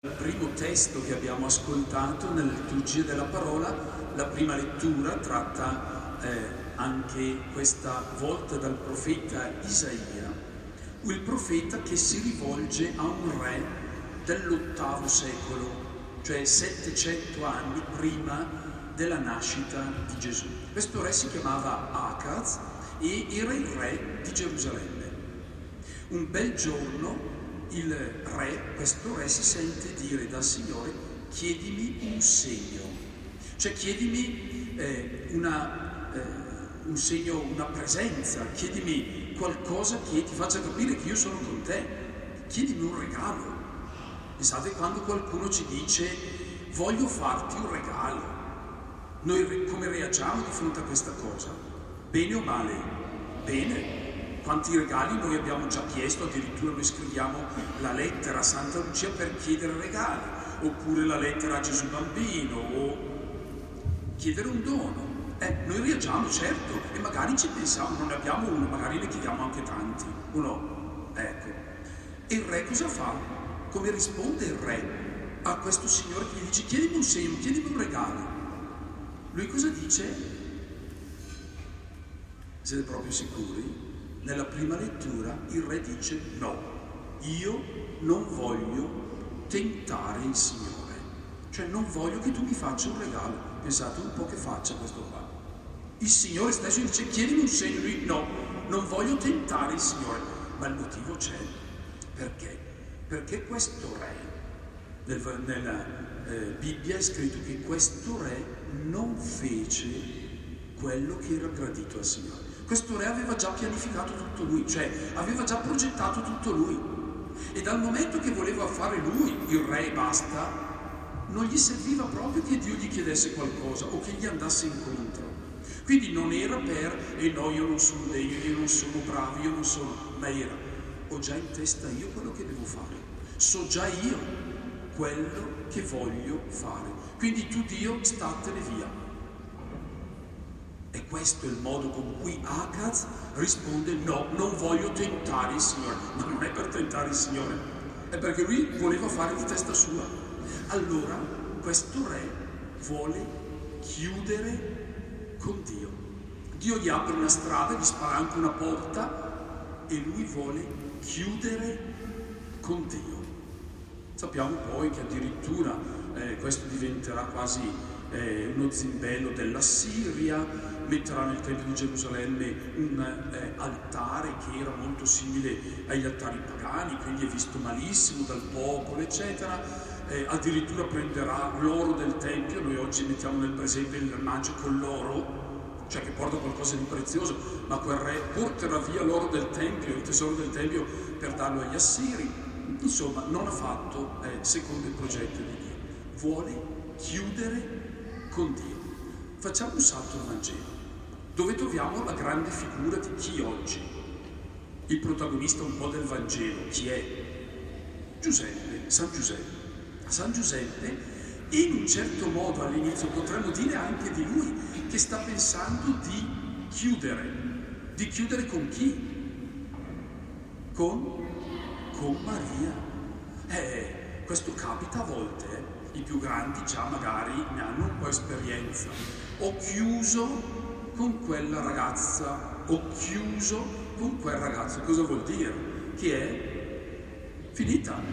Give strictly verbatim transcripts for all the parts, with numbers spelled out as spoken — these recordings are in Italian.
Il primo testo che abbiamo ascoltato nella liturgia della parola, la prima lettura tratta eh, anche questa volta dal profeta Isaia, il profeta che si rivolge a un re dell'ottavo secolo, cioè settecento anni prima della nascita di Gesù. Questo re si chiamava Acaz e era il re di Gerusalemme. Un bel giorno il re, questo re si sente dire dal Signore: chiedimi un segno, cioè chiedimi eh, una, eh, un segno, una presenza, chiedimi qualcosa che ti faccia capire che io sono con te, chiedimi un regalo. Pensate quando qualcuno ci dice voglio farti un regalo, noi come reagiamo di fronte a questa cosa? Bene o male? Bene. Quanti regali noi abbiamo già chiesto, addirittura noi scriviamo la lettera a Santa Lucia per chiedere regali, oppure la lettera a Gesù Bambino, o chiedere un dono. Eh, noi reagiamo, certo, e magari ci pensiamo, non ne abbiamo uno, magari ne chiediamo anche tanti, o no? Ecco. E il re cosa fa? Come risponde il re a questo signore che gli dice chiedimi un segno, chiedimi un regalo? Lui cosa dice? Siete proprio sicuri? Nella prima lettura il re dice no, io non voglio tentare il Signore, cioè non voglio che tu mi faccia un regalo. Pensate un po' che faccia questo qua. Il Signore stesso dice chiedimi un segno, lui no, non voglio tentare il Signore. Ma il motivo c'è. Perché? Perché questo re, nel, nella eh, Bibbia è scritto che questo re non fece quello che era gradito al Signore. Questo re aveva già pianificato tutto lui, cioè aveva già progettato tutto lui. E dal momento che voleva fare lui il re e basta, non gli serviva proprio che Dio gli chiedesse qualcosa o che gli andasse incontro. Quindi non era per, e eh no, io non sono degno, io non sono bravo, io non sono, ma era, ho già in testa io quello che devo fare, so già io quello che voglio fare. Quindi tu Dio statene via. E questo è il modo con cui Acaz risponde no, non voglio tentare il Signore. Ma non è per tentare il Signore, è perché lui voleva fare di testa sua. Allora questo re vuole chiudere con Dio. Dio gli apre una strada, gli spara anche una porta e lui vuole chiudere con Dio. Sappiamo poi che addirittura eh, questo diventerà quasi eh, uno zimbello dell'Assiria, metterà nel Tempio di Gerusalemme un eh, altare che era molto simile agli altari pagani, quindi è visto malissimo dal popolo, eccetera. Eh, addirittura prenderà l'oro del Tempio, noi oggi mettiamo nel presente il maggio con l'oro, cioè che porta qualcosa di prezioso, ma quel re porterà via l'oro del Tempio, il tesoro del Tempio, per darlo agli Assiri. Insomma, non ha fatto eh, secondo il progetto di Dio. Vuole chiudere con Dio. Facciamo un salto al Vangelo, dove troviamo la grande figura di chi oggi? Il protagonista un po' del Vangelo, chi è? Giuseppe, San Giuseppe. San Giuseppe, e in un certo modo all'inizio potremmo dire anche di lui, che sta pensando di chiudere. Di chiudere con chi? Con, con Maria. Eh, questo capita a volte, eh. I più grandi già magari ne hanno un po' esperienza. Ho chiuso con quella ragazza, ho chiuso con quel ragazzo. Cosa vuol dire? Che è finita.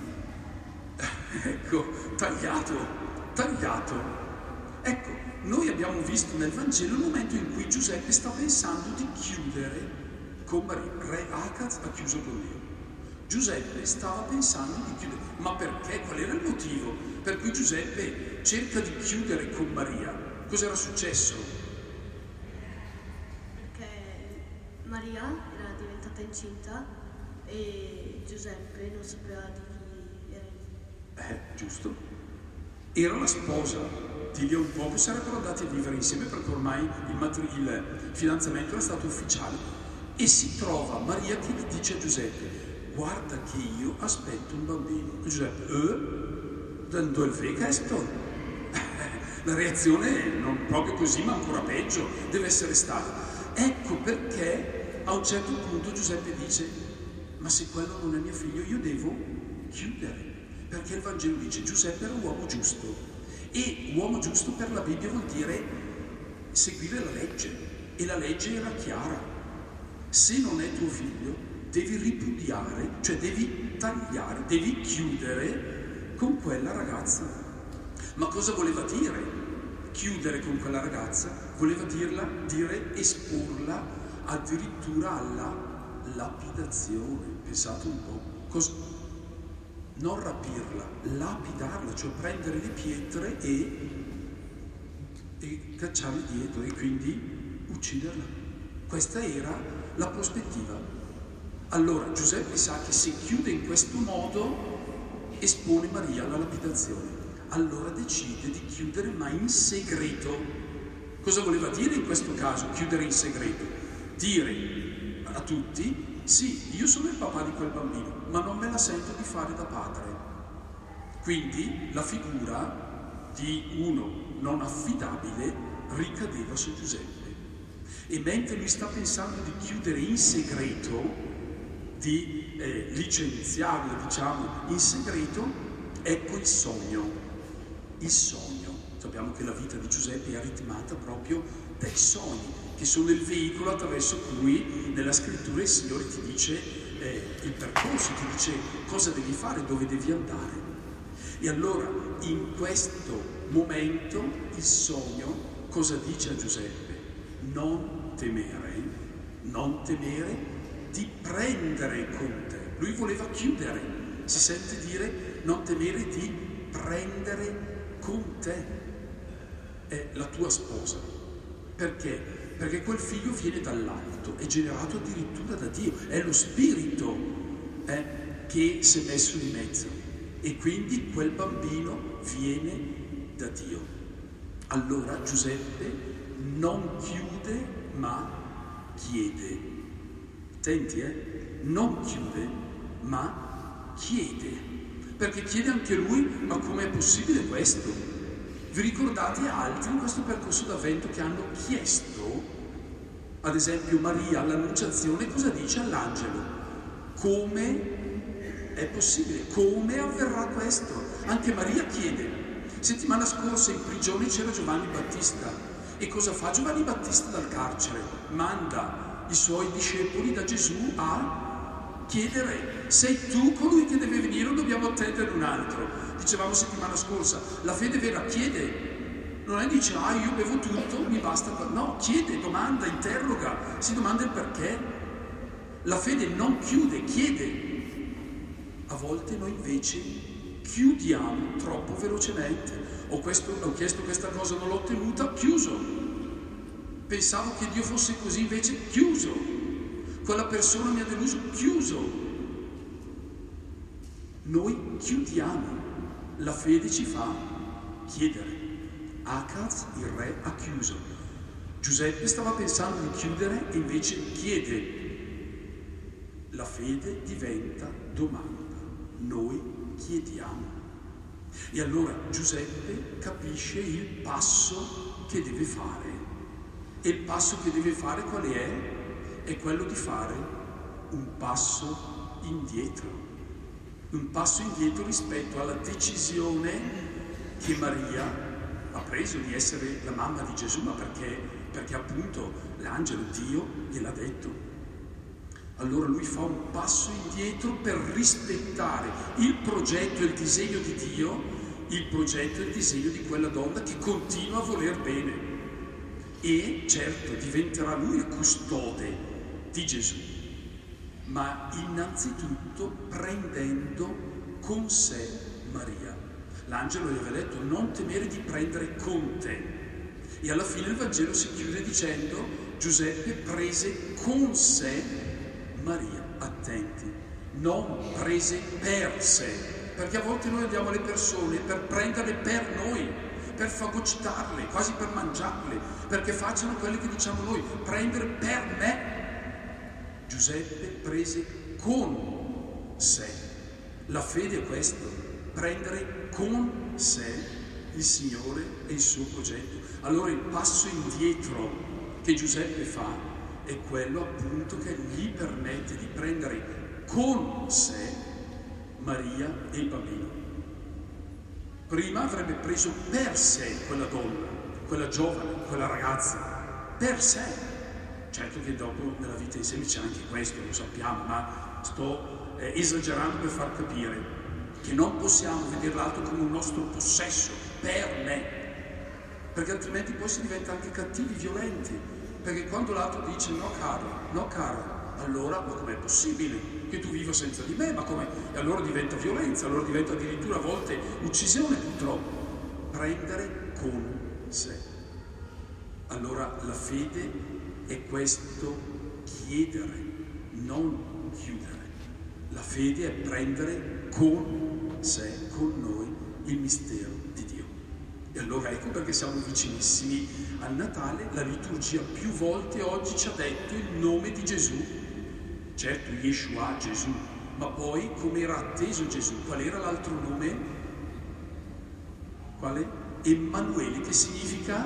Ecco, tagliato, tagliato. Ecco, noi abbiamo visto nel Vangelo il momento in cui Giuseppe sta pensando di chiudere con Maria. Re Acaz ha chiuso con Dio. Giuseppe stava pensando di chiudere. Ma perché? Qual era il motivo per cui Giuseppe cerca di chiudere con Maria? Cos'era successo? Perché Maria era diventata incinta e Giuseppe non sapeva di chi era. Eh, giusto. Era la sposa. Di lì a un poco sarebbero andati a vivere insieme perché ormai il, matri- il fidanzamento era stato ufficiale. E si trova Maria che gli dice a Giuseppe: guarda che io aspetto un bambino. E Giuseppe, eh? Dove è questo? La reazione non proprio così, ma ancora peggio, deve essere stata. Ecco perché a un certo punto Giuseppe dice: ma se quello non è mio figlio, io devo chiudere. Perché il Vangelo dice Giuseppe era un uomo giusto, e uomo giusto per la Bibbia vuol dire seguire la legge, e la legge era chiara: se non è tuo figlio devi ripudiare, cioè devi tagliare, devi chiudere con quella ragazza. Ma cosa voleva dire chiudere con quella ragazza? Voleva dirla, dire esporla addirittura alla lapidazione. Pensate un po', cosa? Non rapirla, lapidarla, cioè prendere le pietre e, e cacciarle dietro, e quindi ucciderla. Questa era la prospettiva. Allora Giuseppe sa che se chiude in questo modo espone Maria alla lapidazione. Allora decide di chiudere, ma in segreto. Cosa voleva dire in questo caso chiudere in segreto? Dire a tutti: sì, io sono il papà di quel bambino, ma non me la sento di fare da padre. Quindi la figura di uno non affidabile ricadeva su Giuseppe. E mentre lui sta pensando di chiudere in segreto, di eh, licenziarla, diciamo, in segreto, ecco il sogno. Il sogno. Sappiamo che la vita di Giuseppe è ritmata proprio dai sogni, che sono il veicolo attraverso cui nella scrittura il Signore ti dice eh, il percorso, ti dice cosa devi fare, dove devi andare. E allora in questo momento il sogno cosa dice a Giuseppe? Non temere, non temere di prendere con te. Lui voleva chiudere, si sente dire non temere di prendere con te è la tua sposa. Perché? Perché quel figlio viene dall'alto, è generato addirittura da Dio, è lo spirito eh, che si è messo in mezzo, e quindi quel bambino viene da Dio. Allora Giuseppe non chiude ma chiede. Attenti, eh? Non chiude ma chiede, perché chiede anche lui: ma com'è possibile questo? Vi ricordate altri in questo percorso d'avvento che hanno chiesto? Ad esempio Maria all'annunciazione cosa dice all'angelo? Come è possibile? Come avverrà questo? Anche Maria chiede. Settimana scorsa in prigione c'era Giovanni Battista, e cosa fa Giovanni Battista dal carcere? Manda i suoi discepoli da Gesù a chiedere: sei tu colui che deve venire o dobbiamo attendere un altro? Dicevamo settimana scorsa, la fede vera chiede, non è dice ah io bevo tutto, mi basta, no, chiede, domanda, interroga, si domanda il perché. La fede non chiude, chiede. A volte noi invece chiudiamo troppo velocemente. Ho, questo, ho chiesto questa cosa, non l'ho ottenuta, chiuso. Pensavo che Dio fosse così, invece chiuso. Quella persona mi ha deluso, chiuso. Noi chiudiamo. La fede ci fa chiedere. Acaz, il re, ha chiuso. Giuseppe stava pensando di chiudere e invece chiede. La fede diventa domanda. Noi chiediamo. E allora Giuseppe capisce il passo che deve fare. E il passo che deve fare qual è? È quello di fare un passo indietro. Un passo indietro rispetto alla decisione che Maria ha preso di essere la mamma di Gesù, ma perché, perché appunto l'angelo, Dio, gliel'ha detto. Allora lui fa un passo indietro per rispettare il progetto e il disegno di Dio, il progetto e il disegno di quella donna che continua a voler bene. E certo diventerà lui il custode di Gesù, ma innanzitutto prendendo con sé Maria. L'angelo gli aveva detto non temere di prendere con te. E alla fine il Vangelo si chiude dicendo Giuseppe prese con sé Maria. Attenti, non prese per sé, perché a volte noi andiamo alle persone per prenderle per noi, per fagocitarle, quasi per mangiarle, perché facciano quello che diciamo noi, prendere per me. Giuseppe prese con sé. La fede è questo, prendere con sé il Signore e il suo progetto. Allora il passo indietro che Giuseppe fa è quello appunto che gli permette di prendere con sé Maria e il bambino. Prima avrebbe preso per sé quella donna, quella giovane, quella ragazza, per sé. Certo che dopo nella vita insieme c'è anche questo, lo sappiamo, ma sto eh, esagerando per far capire che non possiamo vedere l'altro come un nostro possesso, per me, perché altrimenti poi si diventa anche cattivi, violenti, perché quando l'altro dice no caro, no caro, allora ma com'è possibile che tu viva senza di me, ma come? E allora diventa violenza, allora diventa addirittura a volte uccisione, purtroppo. Prendere con sé. Allora la fede è questo chiedere, non chiudere. La fede è prendere con sé, con noi, il mistero di Dio. E allora ecco perché siamo vicinissimi al Natale. La liturgia più volte oggi ci ha detto il nome di Gesù. Certo, Yeshua, Gesù, ma poi come era atteso Gesù? Qual era l'altro nome? Quale? Emanuele, che significa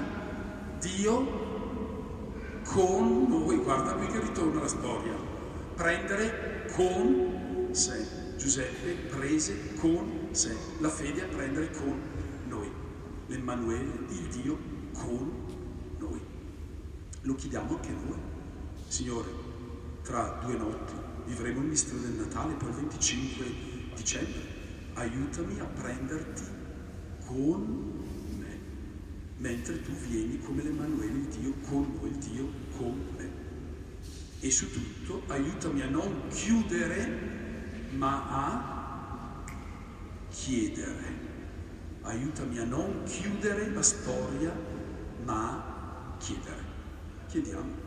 Dio con noi. Guarda qui che ritorna la storia. Prendere con sé. Giuseppe prese con sé. La fede è prendere con noi. L'Emanuele, il Dio con noi. Lo chiediamo anche noi. Signore, tra due notti vivremo il mistero del Natale, poi il venticinque dicembre. Aiutami a prenderti con me, mentre tu vieni come l'Emanuele, il Dio con noi, il Dio con me. E su tutto aiutami a non chiudere, ma a chiedere. Aiutami a non chiudere la storia, ma a chiedere. Chiediamo.